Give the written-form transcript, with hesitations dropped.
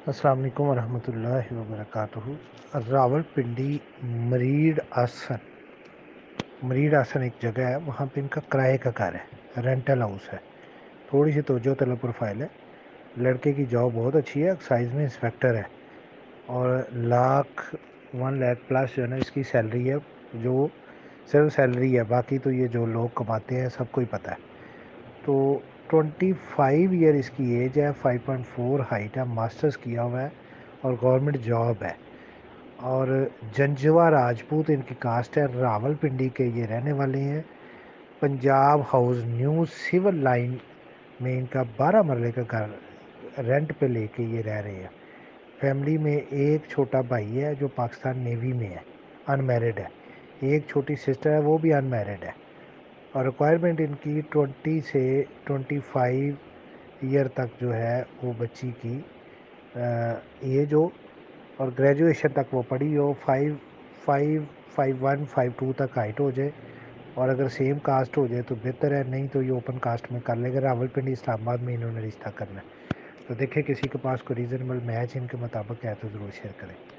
السلام علیکم ورحمۃ اللہ وبرکاتہ۔ راولپنڈی مریڈ آسن ایک جگہ ہے، وہاں پہ ان کا کرائے کا گھر ہے، رینٹل ہاؤس ہے۔ تھوڑی سی توجہ طلب پروفائل ہے، لڑکے کی جاب بہت اچھی ہے، ایکسائز میں انسپیکٹر ہے، اور 1 لاکھ پلس جو ہے نا اس کی سیلری ہے، جو صرف سیلری ہے، باقی تو یہ جو لوگ کماتے ہیں سب کو ہی پتہ ہے۔ تو 25 ایئر اس کی ایج ہے، 5.4 ہائٹ ہے، ماسٹرز کیا ہوا ہے اور گورنمنٹ جاب ہے، اور جنجوا راجپوت ان کی کاسٹ ہے، راولپنڈی کے یہ رہنے والے ہیں۔ Punjab house new civil line میں ان کا 12 مرلے کا گھر رینٹ پہ لے کے یہ رہ رہے ہیں۔ فیملی میں ایک چھوٹا بھائی ہے جو پاکستان نیوی میں ہے، ان میرڈ ہے، ایک چھوٹی سسٹر ہے، وہ بھی ان میرڈ ہے، اور ریکوائرمنٹ ان کی 20 سے 25 ایئر تک جو ہے وہ بچی کی ایج ہو، اور گریجویشن تک وہ پڑھی ہو، 5.1 5.2 تک ہائٹ ہو جائے، اور اگر سیم کاسٹ ہو جائے تو بہتر ہے، نہیں تو یہ اوپن کاسٹ میں کر لے گا۔ راولپنڈی اسلام آباد میں انہوں نے رشتہ کرنا ہے، تو دیکھیں کسی کے پاس کوئی ریزنبل میچ ان کے مطابق ہے تو ضرور شیئر کریں۔